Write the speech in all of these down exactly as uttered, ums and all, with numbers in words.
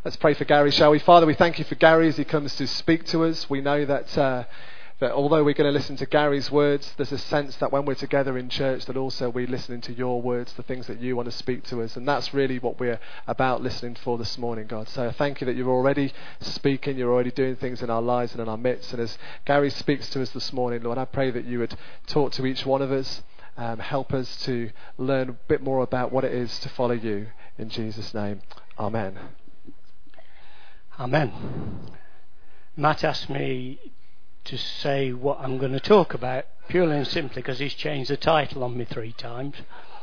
Let's pray for Gary, shall we? Father, we thank you for Gary as he comes to speak to us. We know that uh, that although we're going to listen to Gary's words, there's a sense that when we're together in church that also we're listening to your words, the things that you want to speak to us. And that's really what we're about listening for this morning, God. So thank you that you're already speaking, you're already doing things in our lives and in our midst. And as Gary speaks to us this morning, Lord, I pray that you would talk to each one of us, um, help us to learn a bit more about what it is to follow you. In Jesus' name, amen. Amen. Matt asked me to say what I'm going to talk about, purely and simply because he's changed the title on me three times.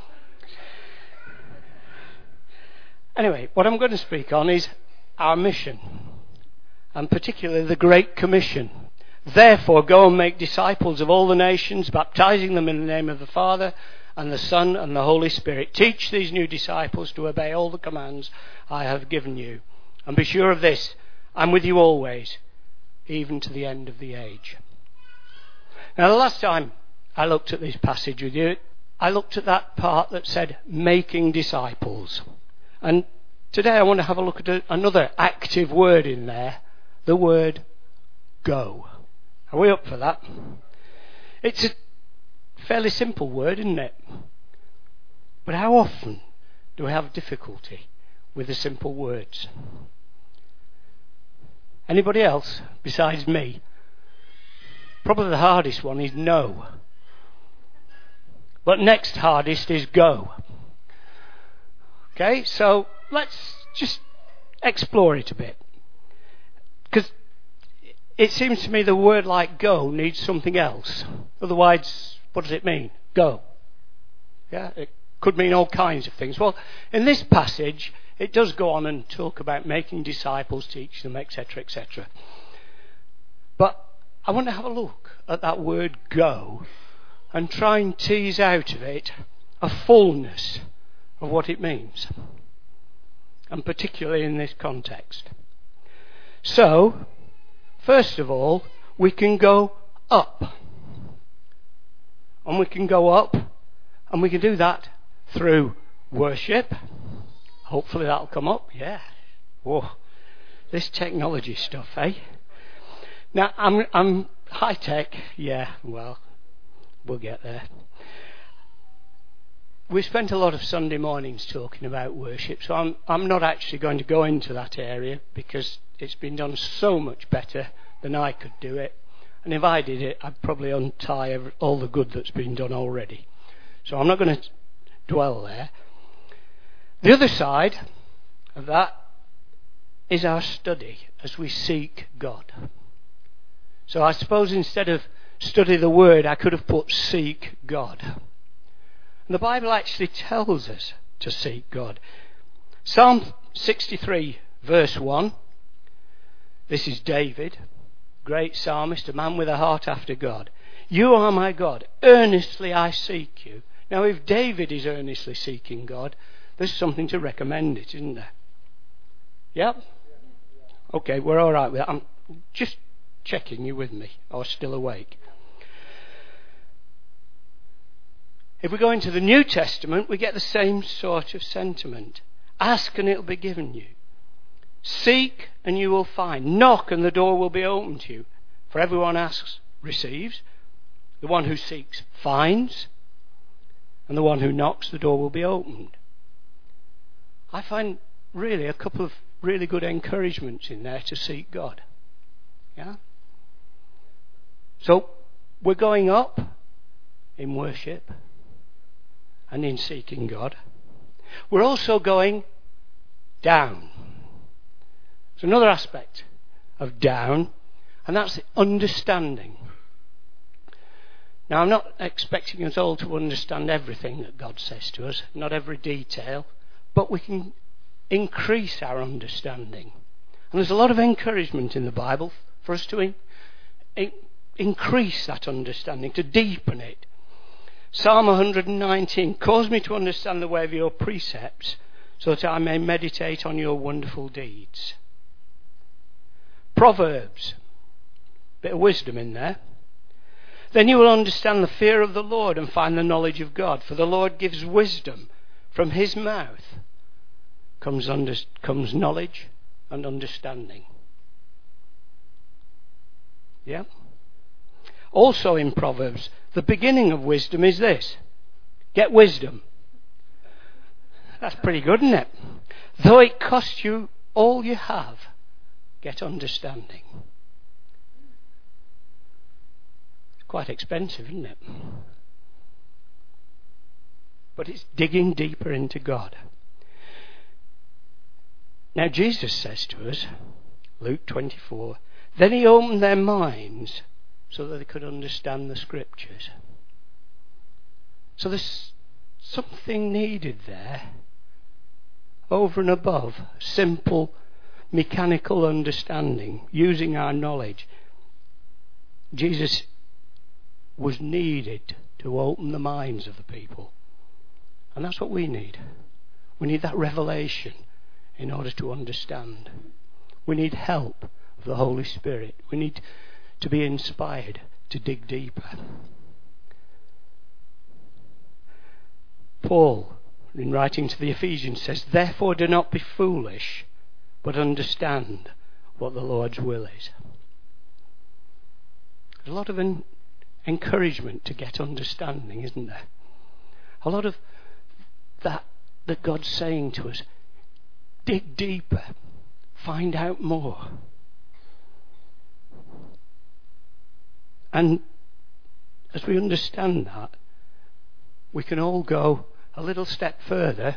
Anyway, what I'm going to speak on is our mission, and particularly the Great Commission. Therefore, go and make disciples of all the nations, baptizing them in the name of the Father and the Son and the Holy Spirit. Teach these new disciples to obey all the commands I have given you. And be sure of this, I'm with you always, even to the end of the age. Now, the last time I looked at this passage with you, I looked at that part that said, making disciples. And today I want to have a look at a, another active word in there, the word go. Are we up for that? It's a fairly simple word, isn't it? But how often do we have difficulty with the simple words? Anybody else besides me? Probably the hardest one is no. But next hardest is go. Okay, so let's just explore it a bit. Because it seems to me the word like go needs something else. Otherwise, what does it mean? Go. Yeah, it could mean all kinds of things. Well, in this passage, it does go on and talk about making disciples, teach them, et cetera, et cetera. But I want to have a look at that word go and try and tease out of it a fullness of what it means, and particularly in this context. So, first of all, we can go up. And we can go up, and we can do that through worship. Hopefully that'll come up. Yeah. Whoa. This technology stuff, eh? Now, I'm, I'm high tech. Yeah, well, we'll get there. We spent a lot of Sunday mornings talking about worship, so I'm, I'm not actually going to go into that area because it's been done so much better than I could do it. And if I did it, I'd probably untie every, all the good that's been done already. So I'm not going to dwell there. The other side of that is our study as we seek God. So I suppose instead of study the word, I could have put seek God. And the Bible actually tells us to seek God. Psalm sixty-three, verse one. This is David, great psalmist, a man with a heart after God. You are my God, earnestly I seek you. Now, if David is earnestly seeking God, there's something to recommend it, isn't there? Yep? Okay, we're all right with that. I'm just checking you with me, or still awake. If we go into the New Testament, we get the same sort of sentiment. Ask and it'll be given you. Seek and you will find. Knock and the door will be opened to you. For everyone asks, receives. The one who seeks, finds. And the one who knocks, the door will be opened. I find really a couple of really good encouragements in there to seek God. Yeah? So, we're going up in worship and in seeking God. We're also going down. There's another aspect of down, and that's the understanding. Now, I'm not expecting us all to understand everything that God says to us, not every detail, but we can increase our understanding. And there's a lot of encouragement in the Bible for us to in, in, increase that understanding, to deepen it. Psalm one nineteen, cause me to understand the way of your precepts, so that I may meditate on your wonderful deeds. Proverbs, bit of wisdom in there. Then you will understand the fear of the Lord and find the knowledge of God. For the Lord gives wisdom. From his mouth comes, under, comes knowledge and understanding. Yeah? Also in Proverbs, the beginning of wisdom is this. Get wisdom. That's pretty good, isn't it? Though it costs you all you have, get understanding. It's quite expensive, isn't it? But it's digging deeper into God. Now Jesus says to us, Luke twenty-four, then he opened their minds so that they could understand the scriptures. So there's something needed there over and above simple mechanical understanding, using our knowledge. Jesus was needed to open the minds of the people. And that's what we need. We need that revelation in order to understand. We need help of the Holy Spirit. We need to be inspired to dig deeper. Paul, in writing to the Ephesians, says, therefore do not be foolish, but understand what the Lord's will is. There's a lot of en- encouragement to get understanding, isn't there? A lot of that that God's saying to us. Dig deeper. Find out more. And as we understand that, we can all go a little step further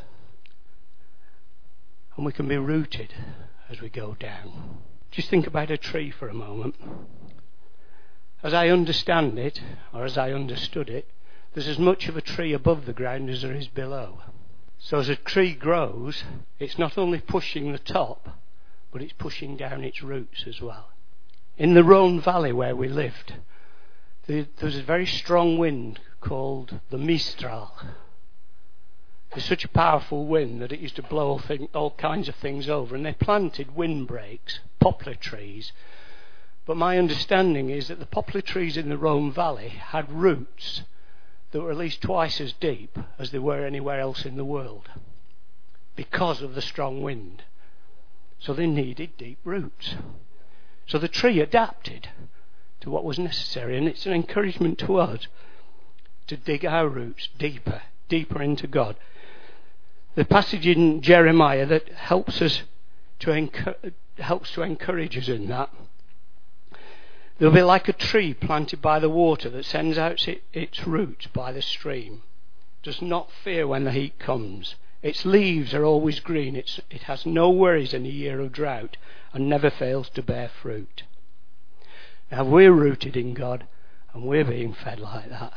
and we can be rooted as we go down. Just think about a tree for a moment. As I understand it, or as I understood it, there's as much of a tree above the ground as there is below. So as a tree grows, it's not only pushing the top, but it's pushing down its roots as well. In the Rhone Valley where we lived, there was a very strong wind called the Mistral. It's such a powerful wind that it used to blow all kinds of things over, and they planted windbreaks, poplar trees. But my understanding is that the poplar trees in the Rhone Valley had roots that were at least twice as deep as they were anywhere else in the world because of the strong wind. So they needed deep roots. So the tree adapted to what was necessary, and it's an encouragement to us to dig our roots deeper, deeper into God. The passage in Jeremiah that helps us to encu- helps to encourage us in that. They'll be like a tree planted by the water that sends out its roots by the stream. Does not fear when the heat comes. Its leaves are always green. It's, it has no worries in a year of drought and never fails to bear fruit. Now we're rooted in God and we're being fed like that.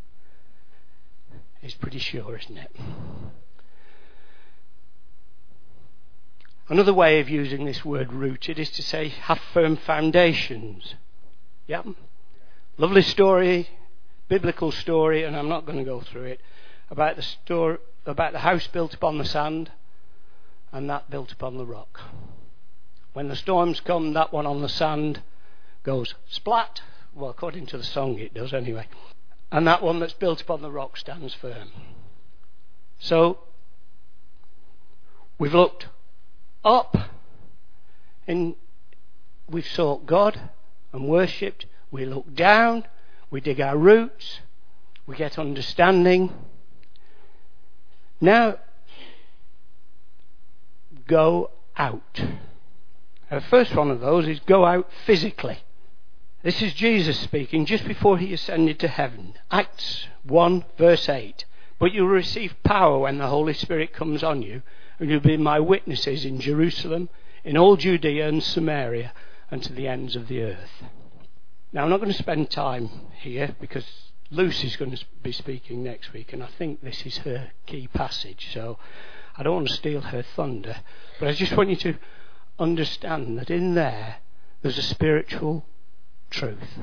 It's pretty sure, isn't it? Another way of using this word rooted is to say have firm foundations. Yeah, lovely story, biblical story, and I'm not going to go through it, about the story, about the house built upon the sand and that built upon the rock. When the storms come, that one on the sand goes splat. Well, according to the song it does anyway. And that one that's built upon the rock stands firm. So, we've looked up and we've sought God and worshipped. We look down, we dig our roots, we get understanding. Now, go out. The first one of those is go out physically. This is Jesus speaking just before he ascended to heaven. Acts one verse eight. But you will receive power when the Holy Spirit comes on you, and you'll be my witnesses in Jerusalem, in all Judea and Samaria, and to the ends of the earth. Now, I'm not going to spend time here because Lucy's going to be speaking next week, and I think this is her key passage, so I don't want to steal her thunder. But I just want you to understand that in there, there's a spiritual truth,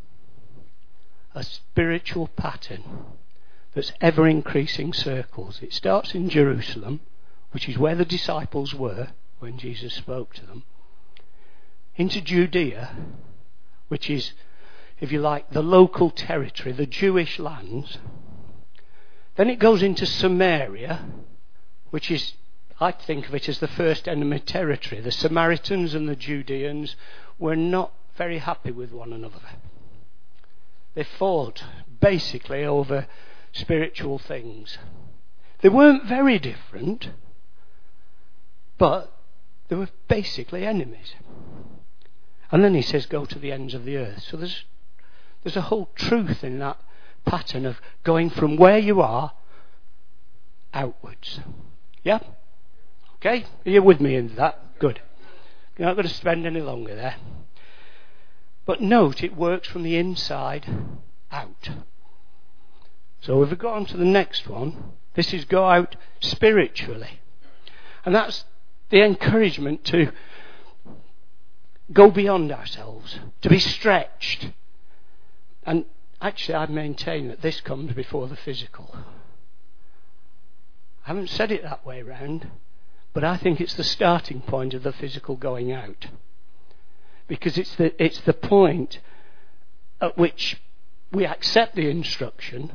a spiritual pattern that's ever increasing circles. It starts in Jerusalem, which is where the disciples were when Jesus spoke to them, into Judea, which is, if you like, the local territory, the Jewish lands. Then it goes into Samaria, which is I think of it as the first enemy territory. The Samaritans and the Judeans were not very happy with one another. They fought basically over spiritual things. They weren't very different, but they were basically enemies. And then he says, go to the ends of the earth. So there's there's a whole truth in that pattern of going from where you are outwards. Yeah? Okay? Are you with me in that? Good. You're not going to spend any longer there. But note, it works from the inside out. So if we go on to the next one, this is go out spiritually. And that's the encouragement to go beyond ourselves, to be stretched. And actually I maintain that this comes before the physical. I haven't said it that way round, but I think it's the starting point of the physical going out. Because it's the it's the point at which we accept the instruction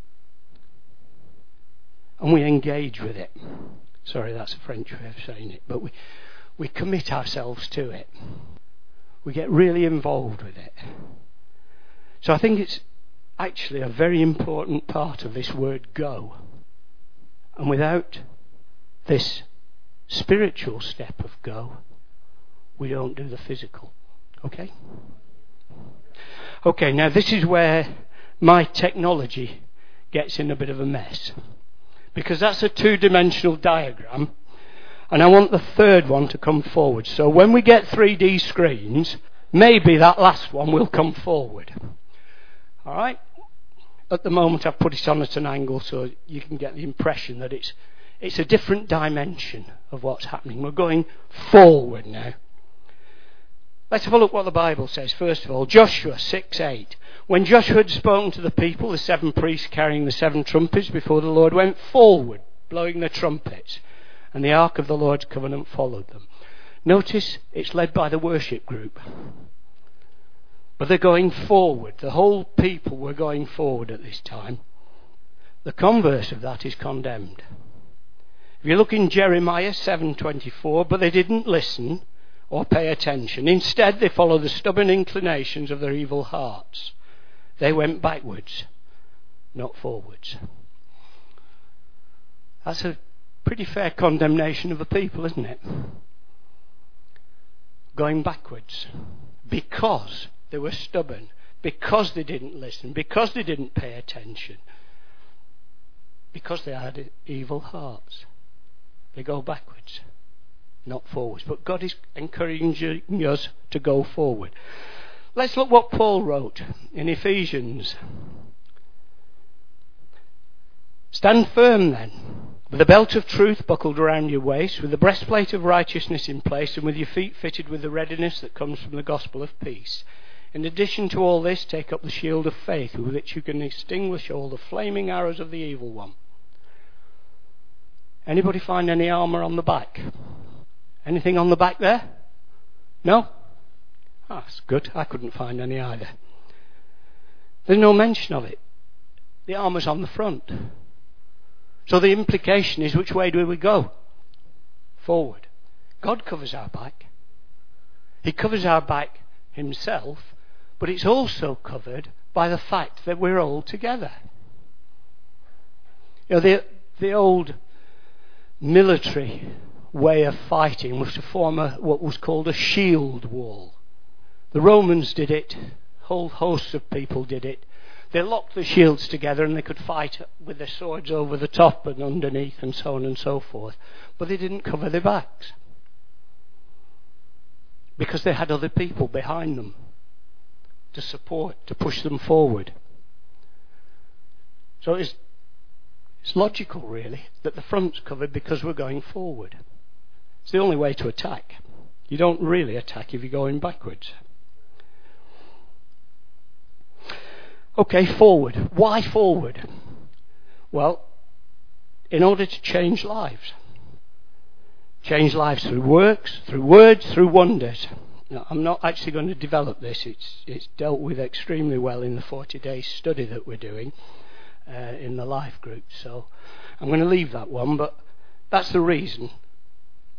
and we engage with it. Sorry, that's a French way of saying it, but we, we commit ourselves to it. We get really involved with it. So I think it's actually a very important part of this word go. And without this spiritual step of go, we don't do the physical. Okay? Okay, now this is where my technology gets in a bit of a mess. Because that's a two-dimensional diagram, and I want the third one to come forward. So when we get three D screens, maybe that last one will come forward. All right? At the moment I've put it on at an angle so you can get the impression that it's it's a different dimension of what's happening. We're going forward now. Let's have a look what the Bible says. First of all, Joshua six eight. When Joshua had spoken to the people, the seven priests carrying the seven trumpets before the Lord went forward, blowing their trumpets, and the ark of the Lord's covenant followed them. Notice it's led by the worship group. But they're going forward. The whole people were going forward at this time. The converse of that is condemned. If you look in Jeremiah seven twenty-four, but they didn't listen or pay attention. Instead, they followed the stubborn inclinations of their evil hearts. They went backwards, not forwards. That's a pretty fair condemnation of the people, isn't it? Going backwards. Because they were stubborn. Because they didn't listen. Because they didn't pay attention. Because they had evil hearts. They go backwards, not forwards. But God is encouraging us to go forward. Let's look what Paul wrote in Ephesians. Stand firm then, with a belt of truth buckled around your waist, with the breastplate of righteousness in place, and with your feet fitted with the readiness that comes from the gospel of peace. In addition to all this, take up the shield of faith, with which you can extinguish all the flaming arrows of the evil one. Anybody find any armour on the back? Anything on the back there? No? Ah, that's good. I couldn't find any either. There's no mention of it. The armour's on the front. So the implication is, which way do we go? Forward. God covers our back. He covers our back himself, but it's also covered by the fact that we're all together. You know, the, the old military way of fighting was to form a, what was called a shield wall. The Romans did it. Whole hosts of people did it. They locked the shields together and they could fight with their swords over the top and underneath and so on and so forth. But they didn't cover their backs. Because they had other people behind them to support, to push them forward. So it's, it's logical, really, that the front's covered because we're going forward. It's the only way to attack. You don't really attack if you're going backwards. Okay, forward. Why forward? Well, in order to change lives. Change lives through works, through words, through wonders. Now, I'm not actually going to develop this. It's, it's dealt with extremely well in the forty-day study that we're doing uh, in the life group. So I'm going to leave that one, but that's the reason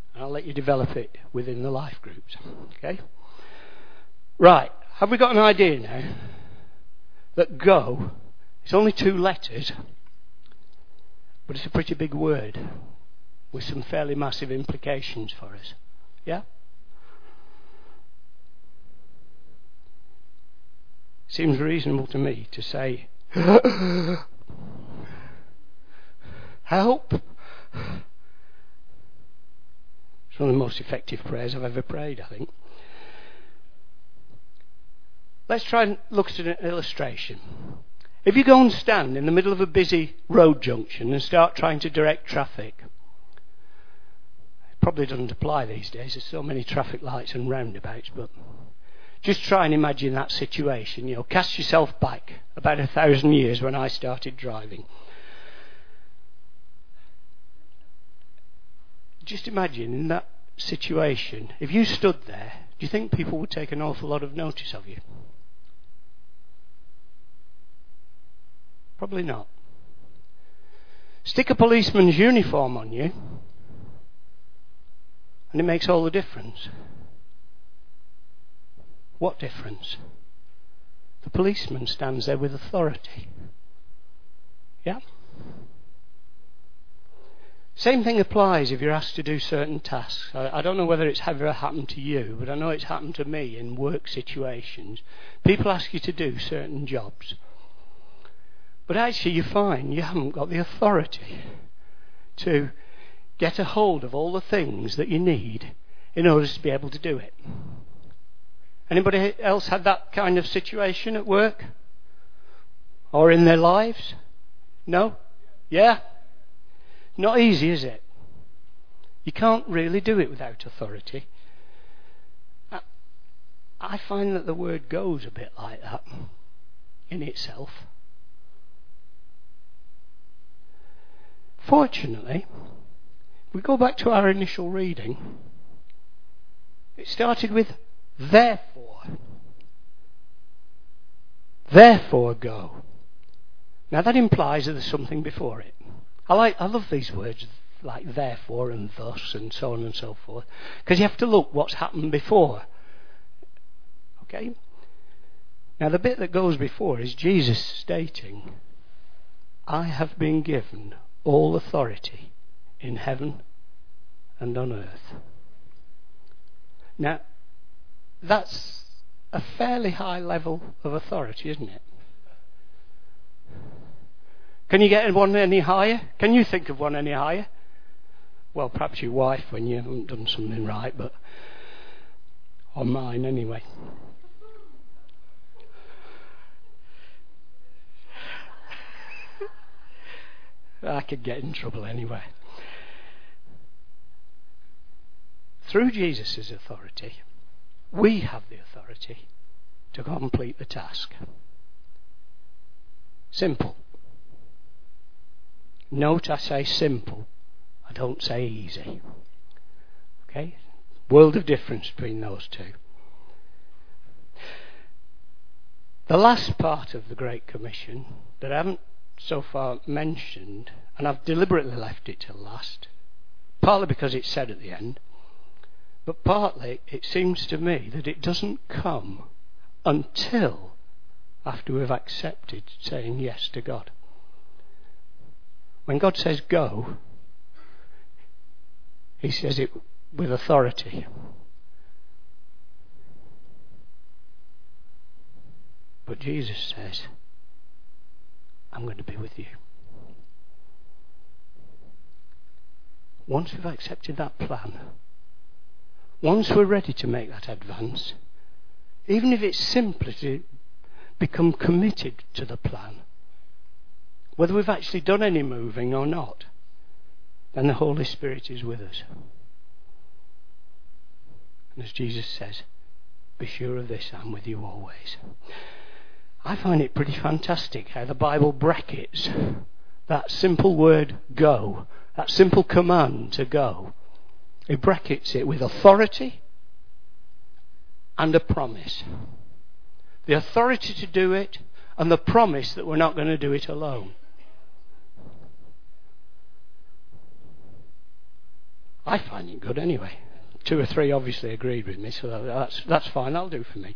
And I'll let you develop it within the life groups. Okay? Right. Have we got an idea now that go, it's only two letters, but it's a pretty big word with some fairly massive implications for us. Yeah? Seems reasonable to me to say, help. It's one of the most effective prayers I've ever prayed, I think. Let's try and look at an illustration. If you go and stand in the middle of a busy road junction and start trying to direct traffic, it probably doesn't apply these days. There's so many traffic lights and roundabouts, but just try and imagine that situation. You know, cast yourself back about a thousand years when I started driving. Just imagine in that situation, if you stood there, do you think people would take an awful lot of notice of you? Probably not. Stick a policeman's uniform on you, and it makes all the difference. What difference? The policeman stands there with authority. Yeah? Same thing applies if you're asked to do certain tasks. I, I don't know whether it's ever happened to you, but I know it's happened to me in work situations. People ask you to do certain jobs. But actually you find you haven't got the authority to get a hold of all the things that you need in order to be able to do it. Anybody else had that kind of situation at work? Or in their lives? No? Yeah? Not easy, is it? You can't really do it without authority. I, I find that the word goes a bit like that in itself. Fortunately, if we go back to our initial reading, it started with therefore. Therefore go. Now that implies that there's something before it. I like, I love these words like therefore and thus and so on and so forth, because you have to look what's happened before. Okay? Now the bit that goes before is Jesus stating, I have been given all authority in heaven and on earth. Now, that's a fairly high level of authority, isn't it? Can you get one any higher? Can you think of one any higher? Well, perhaps your wife when you haven't done something right, but or mine anyway. I could get in trouble anyway. Through Jesus' authority, we have the authority to complete the task. Simple. Note I say simple. I don't say easy. Okay? World of difference between those two. The last part of the Great Commission that I haven't so far mentioned, and I've deliberately left it till last, partly because it's said at the end, but partly it seems to me that it doesn't come until after we've accepted saying yes to God. When God says go, he says it with authority. But Jesus says, I'm going to be with you. Once we've accepted that plan, once we're ready to make that advance, even if it's simply to become committed to the plan, whether we've actually done any moving or not, then the Holy Spirit is with us. And as Jesus says, be sure of this, I'm with you always. I find it pretty fantastic how the Bible brackets that simple word go, that simple command to go. It brackets it with authority and a promise. The authority to do it and the promise that we're not going to do it alone. I find it good anyway. Two or three obviously agreed with me, so that's that's fine. That'll do for me.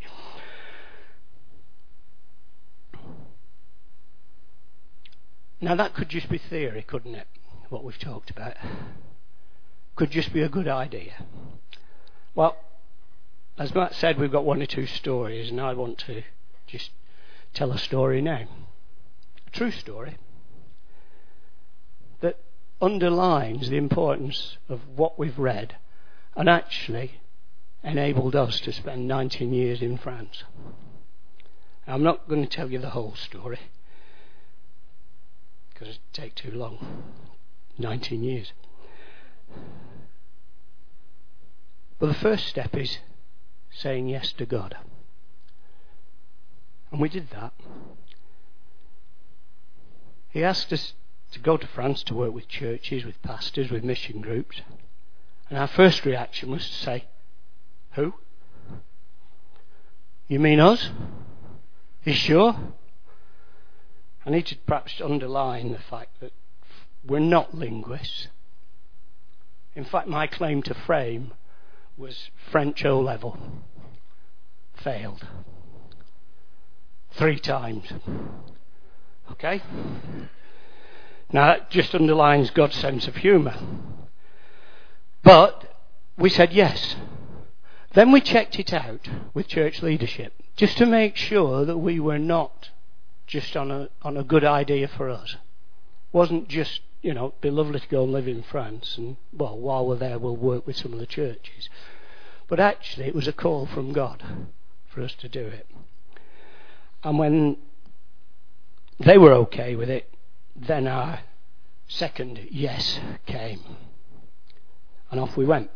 Now that could just be theory, couldn't it? What we've talked about could just be a good idea. Well, as Matt said, we've got one or two stories, and I want to just tell a story now. A true story that underlines the importance of what we've read and actually enabled us to spend nineteen years in France. Now, I'm not going to tell you the whole story because it'd take too long. nineteen years. But the first step is saying yes to God. And we did that. He asked us to go to France to work with churches, with pastors, with mission groups. And our first reaction was to say, who? You mean us? You sure? I need to perhaps underline the fact that we're not linguists. In fact, my claim to fame was French O-level. Failed. Three times. Okay? Now that just underlines God's sense of humour. But we said yes. Then we checked it out with church leadership, just to make sure that we were not just on a on a good idea for us. Wasn't just, you know, it'd be lovely to go and live in France, and well, while we're there we'll work with some of the churches. But actually it was a call from God for us to do it. And when they were okay with it, then our second yes came. And off we went.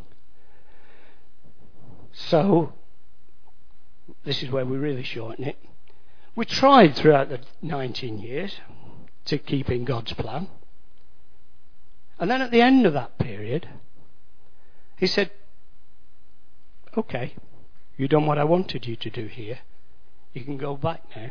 So, this is where we really shorten it. We tried throughout the nineteen years to keep in God's plan. And then at the end of that period, he said, okay, you've done what I wanted you to do here. You can go back now.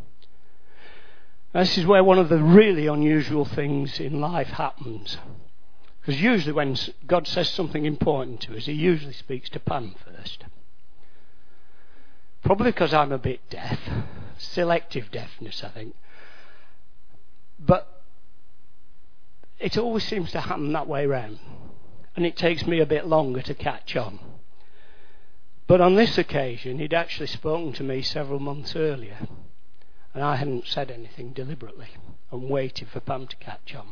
This is where one of the really unusual things in life happens. Because usually when God says something important to us, he usually speaks to Pam first. Probably because I'm a bit deaf. Selective deafness, I think. But it always seems to happen that way round. And it takes me a bit longer to catch on. But on this occasion, he'd actually spoken to me several months earlier. And I hadn't said anything deliberately. And waited for Pam to catch on.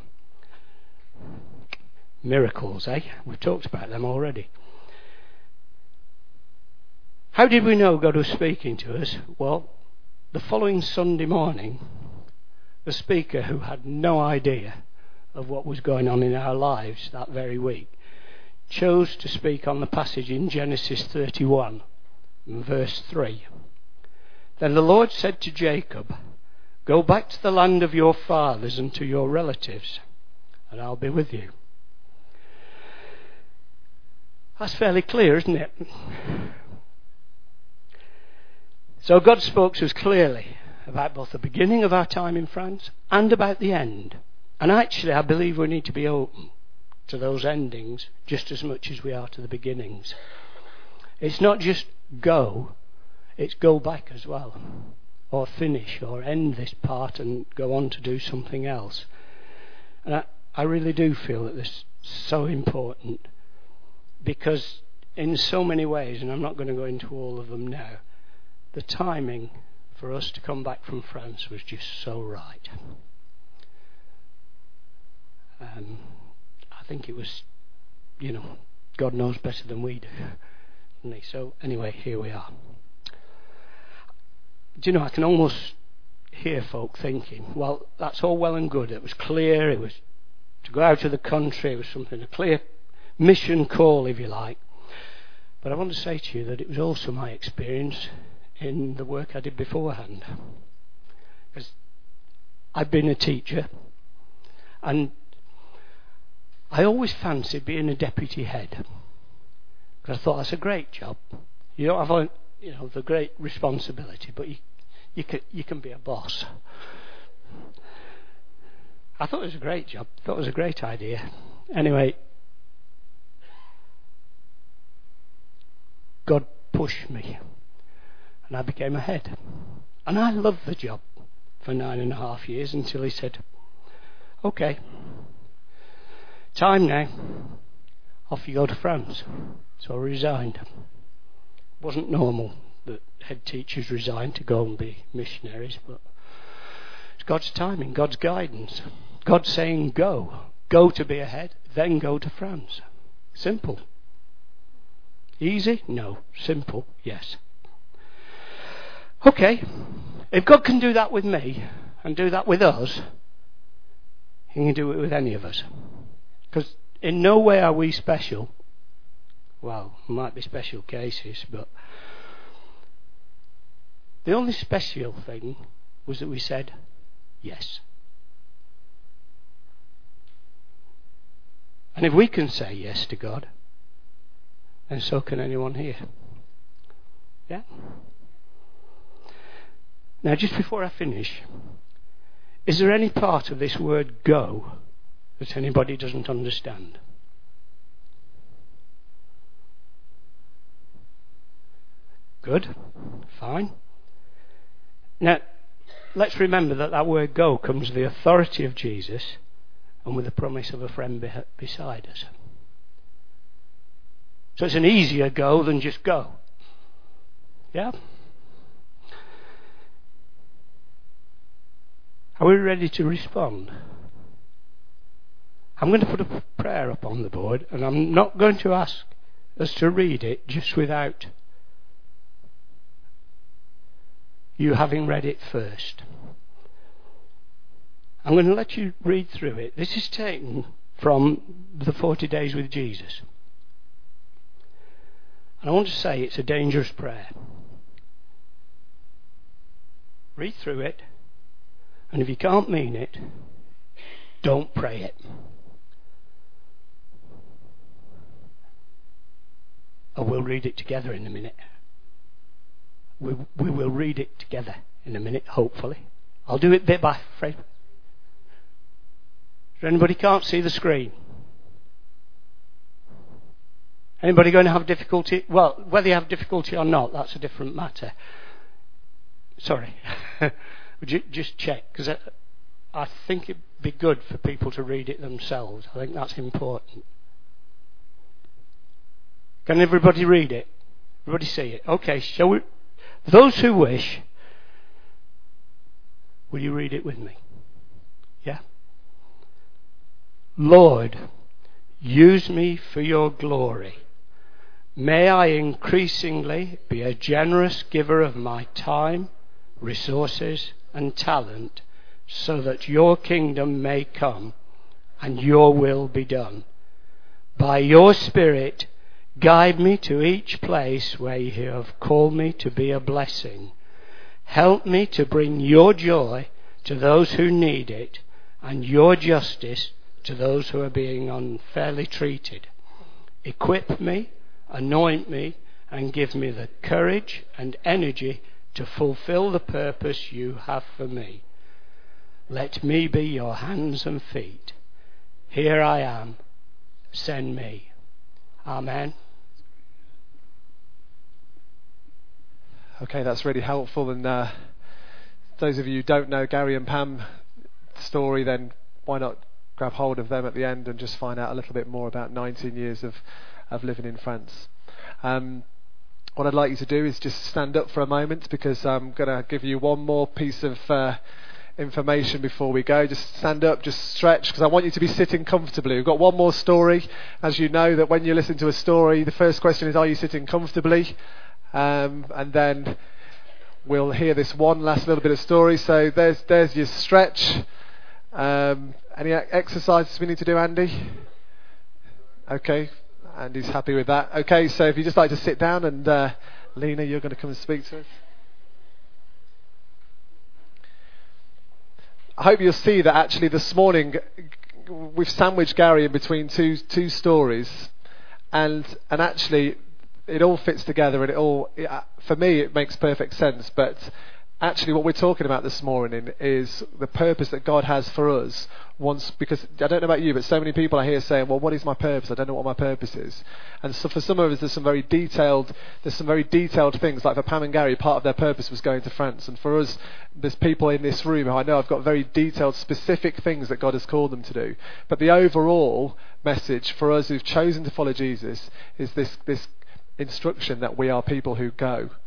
Miracles, eh? We've talked about them already. How did we know God was speaking to us? Well, the following Sunday morning, the speaker, who had no idea of what was going on in our lives that very week, chose to speak on the passage in Genesis thirty-one, verse three. Then the Lord said to Jacob, go back to the land of your fathers and to your relatives, and I'll be with you. That's fairly clear, isn't it? So God spoke to us clearly about both the beginning of our time in France and about the end. And actually, I believe we need to be open to those endings just as much as we are to the beginnings. It's not just go, it's go back as well. Or finish, or end this part and go on to do something else. And I, I really do feel that this is so important. Because in so many ways, and I'm not going to go into all of them now, the timing for us to come back from France was just so right. Um, I think it was, you know, God knows better than we do. Doesn't he? So anyway, here we are. Do you know, I can almost hear folk thinking, well, that's all well and good. It was clear, it was to go out of the country, it was something, a clear mission call, if you like. But I want to say to you that it was also my experience in the work I did beforehand. Because I've been a teacher, and I always fancied being a deputy head. Because I thought that's a great job. You don't have, you know, the great responsibility, but you, you can you can be a boss. I thought it was a great job. I thought it was a great idea. Anyway, God pushed me, and I became a head. And I loved the job for nine and a half years until he said, okay, time now, off you go to France. So I resigned. It wasn't normal that head teachers resign to go and be missionaries, but it's God's timing, God's guidance. God saying go, go to be a head, then go to France. Simple. Easy? No. Simple? Yes. Okay, if God can do that with me and do that with us, he can do it with any of us. Because in no way are we special. Well, might be special cases, but the only special thing was that we said yes. And if we can say yes to God, then so can anyone here. Yeah? Now, just before I finish, is there any part of this word go that anybody doesn't understand? Good. Fine. Now, let's remember that that word go comes with the authority of Jesus and with the promise of a friend be- beside us. So it's an easier go than just go. Yeah? Are we ready to respond? I'm going to put a prayer up on the board, and I'm not going to ask us to read it just without you having read it first. I'm going to let you read through it. This is taken from the forty days with Jesus. And I want to say it's a dangerous prayer. Read through it, and if you can't mean it, don't pray it. And we'll read it together in a minute. We, we will read it together in a minute, hopefully. I'll do it bit by bit. Is there anybody can't see the screen? Anybody going to have difficulty? Well, whether you have difficulty or not, that's a different matter. Sorry. Would you just check? Because I, I think it'd be good for people to read it themselves. I think that's important. Can everybody read it? Everybody see it? Okay, shall we? Those who wish, will you read it with me? Yeah? Lord, use me for your glory. May I increasingly be a generous giver of my time, resources, and talent, so that your kingdom may come and your will be done. By your Spirit, guide me to each place where you have called me to be a blessing. Help me to bring your joy to those who need it and your justice to those who are being unfairly treated. Equip me, anoint me, and give me the courage and energy to fulfill the purpose you have for me. Let me be your hands and feet. Here I am. Send me. Amen. Okay, that's really helpful. And uh, those of you who don't know Gary and Pam's story, then why not grab hold of them at the end and just find out a little bit more about nineteen years of, of living in France. Um, what I'd like you to do is just stand up for a moment, because I'm going to give you one more piece of uh, information before we go. Just stand up, just stretch, because I want you to be sitting comfortably. We've got one more story. As you know, that when you listen to a story, the first question is, are you sitting comfortably? Um, and then we'll hear this one last little bit of story. So there's there's your stretch. Um, any exercises we need to do, Andy? Okay, Andy's happy with that. Okay, so if you'd just like to sit down, and uh, Lena, you're going to come and speak to us. I hope you'll see that actually this morning we've sandwiched Gary in between two two stories, and and actually it all fits together, and it all, for me, it makes perfect sense. But actually what we're talking about this morning is the purpose that God has for us once, because I don't know about you, but so many people I hear saying, well, what is my purpose? I don't know what my purpose is. And so for some of us, there's some very detailed, there's some very detailed things, like for Pam and Gary, part of their purpose was going to France. And for us, there's people in this room who I know have got very detailed, specific things that God has called them to do. But the overall message for us who've chosen to follow Jesus is this, this instruction that we are people who go.